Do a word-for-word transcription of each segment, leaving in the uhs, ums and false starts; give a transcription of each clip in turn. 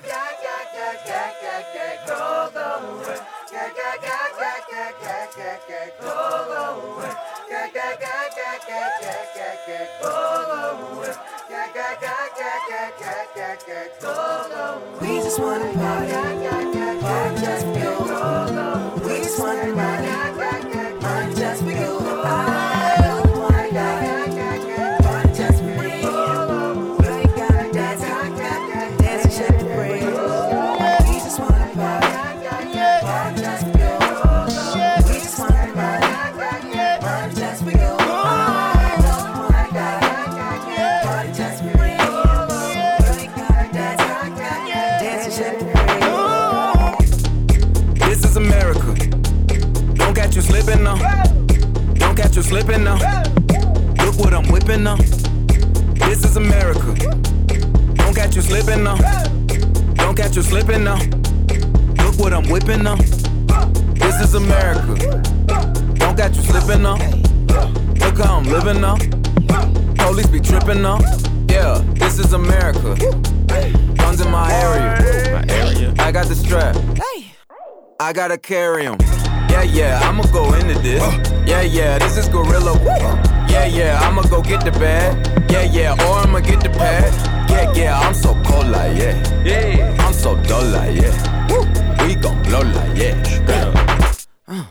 We just wanna party, party just for you. We just wanna party, party just for you. I wanna party, party just for you. You ain't gotta dance, dance and shake your brain. We just wanna party, party just for you. We just wanna party, party just for you. This is America. Don't catch you slipping now. Don't catch you slipping now. Look what I'm whipping now. This is America. Don't catch you slipping now. Don't catch you slipping now. Look what I'm whipping now. This is America. Don't catch you slipping now. Look how I'm living now. Police be tripping now. Yeah, this is America. Guns in my area. My area. I got the strap. I gotta carry 'em. Yeah, yeah, I'ma go into this. Yeah, yeah, this is gorilla. Yeah, yeah, I'ma go get the bag. Yeah, yeah, or I'ma get the pad. Yeah, yeah, I'm so cold like yeah. Yeah, I'm so dull like yeah. We gon' blow like yeah. Uh.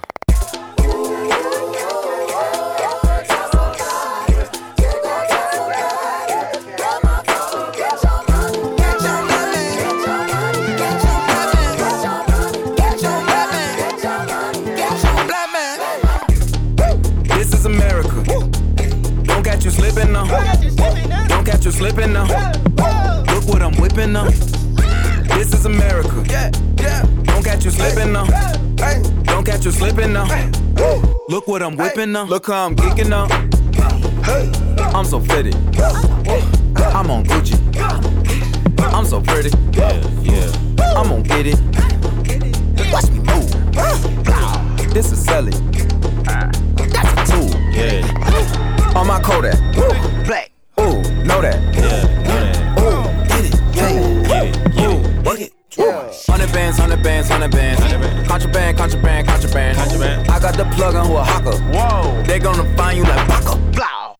Slipping now. Don't catch you slipping now. Look what I'm whipping now. This is America. Don't catch you slipping now. Don't catch you slipping now. Look what I'm whipping now. Look how I'm geeking now. I'm so fitted. I'm on Gucci. I'm so pretty. Yeah, yeah. I'm gonna get it. Watch me move. This is Sally. That's a tool. Yeah. On my Kodak, ooh, black, ooh, know that, yeah, know that, ooh, get it, yeah, get it, get it, work it, yeah. Hundred bands, hundred bands, hundred bands, contraband, contraband, contraband, contraband. I got the plug on who a hawker. Whoa, they gonna find you like Baka, blah.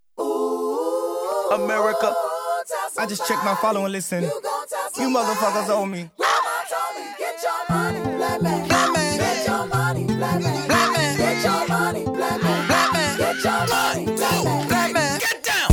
America, I just checked my follow and listen. You motherfuckers owe me. Get your money, black man. Black man. Get your money, black man. Black man. Get your money, black man. Black man. Get your money, black man. Black man. Get down.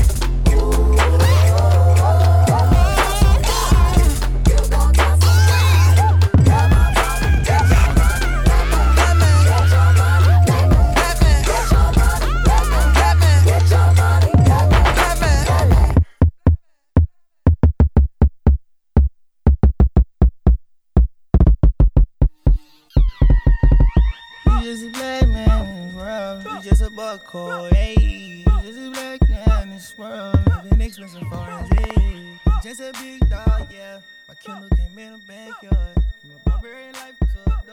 Just a black man in this world. You just a buckhole, hey. You just a black man in this world. Living expensive foreigns, hey. Just a big dog, yeah. My Kindle came in the backyard. From a barbarian life to a